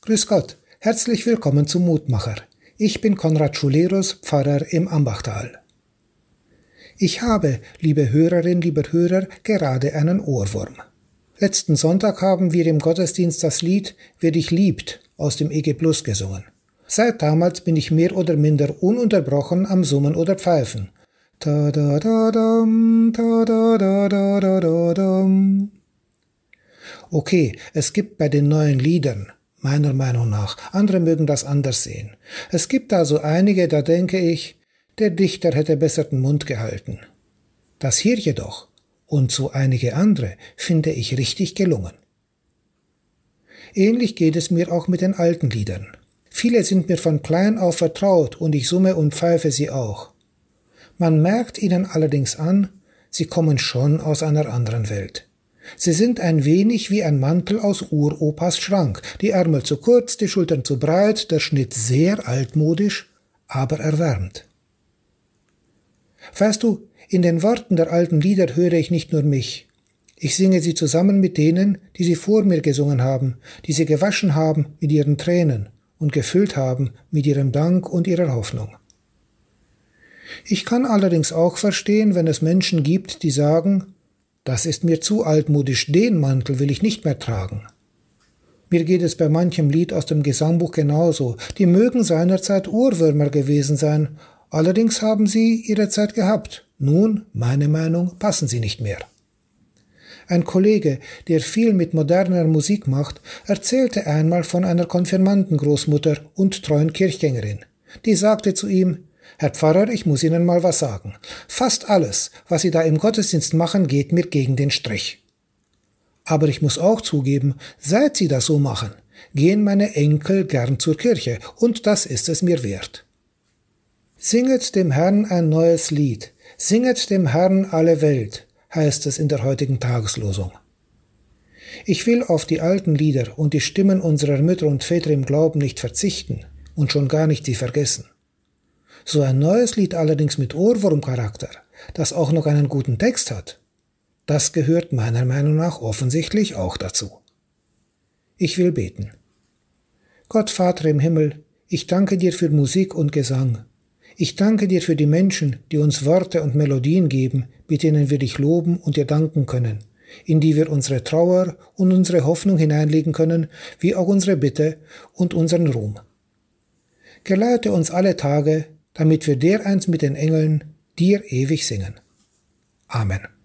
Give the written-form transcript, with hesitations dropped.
Grüß Gott, herzlich willkommen zum Mutmacher. Ich bin Konrad Schulerus, Pfarrer im Ambachtal. Ich habe, liebe Hörerin, lieber Hörer, gerade einen Ohrwurm. Letzten Sonntag haben wir im Gottesdienst das Lied »Wer dich liebt« aus dem EG Plus gesungen. Seit damals bin ich mehr oder minder ununterbrochen am Summen oder Pfeifen. Ta-da-da-dam, ta-da-da-da-da-da-dam. Okay, es gibt bei den neuen Liedern, meiner Meinung nach, andere mögen das anders sehen. Es gibt da so einige, da denke ich, der Dichter hätte besser den Mund gehalten. Das hier jedoch, und so einige andere, finde ich richtig gelungen. Ähnlich geht es mir auch mit den alten Liedern. Viele sind mir von klein auf vertraut und ich summe und pfeife sie auch. Man merkt ihnen allerdings an, sie kommen schon aus einer anderen Welt. Sie sind ein wenig wie ein Mantel aus Uropas Schrank, die Ärmel zu kurz, die Schultern zu breit, der Schnitt sehr altmodisch, aber erwärmt. Weißt du, in den Worten der alten Lieder höre ich nicht nur mich. Ich singe sie zusammen mit denen, die sie vor mir gesungen haben, die sie gewaschen haben mit ihren Tränen und gefüllt haben mit ihrem Dank und ihrer Hoffnung. Ich kann allerdings auch verstehen, wenn es Menschen gibt, die sagen, das ist mir zu altmodisch, den Mantel will ich nicht mehr tragen. Mir geht es bei manchem Lied aus dem Gesangbuch genauso. Die mögen seinerzeit Ohrwürmer gewesen sein, allerdings haben sie ihre Zeit gehabt. Nun, meine Meinung, passen sie nicht mehr. Ein Kollege, der viel mit moderner Musik macht, erzählte einmal von einer Konfirmandengroßmutter und treuen Kirchgängerin. Die sagte zu ihm, »Herr Pfarrer, ich muss Ihnen mal was sagen. Fast alles, was Sie da im Gottesdienst machen, geht mir gegen den Strich. Aber ich muss auch zugeben, seit Sie das so machen, gehen meine Enkel gern zur Kirche, und das ist es mir wert.« Singet dem Herrn ein neues Lied, singet dem Herrn alle Welt, heißt es in der heutigen Tageslosung. Ich will auf die alten Lieder und die Stimmen unserer Mütter und Väter im Glauben nicht verzichten und schon gar nicht sie vergessen. So ein neues Lied allerdings mit Ohrwurmcharakter, das auch noch einen guten Text hat, das gehört meiner Meinung nach offensichtlich auch dazu. Ich will beten. Gott Vater im Himmel, ich danke dir für Musik und Gesang. Ich danke dir für die Menschen, die uns Worte und Melodien geben, mit denen wir dich loben und dir danken können, in die wir unsere Trauer und unsere Hoffnung hineinlegen können, wie auch unsere Bitte und unseren Ruhm. Geleite uns alle Tage, damit wir dereinst mit den Engeln dir ewig singen. Amen.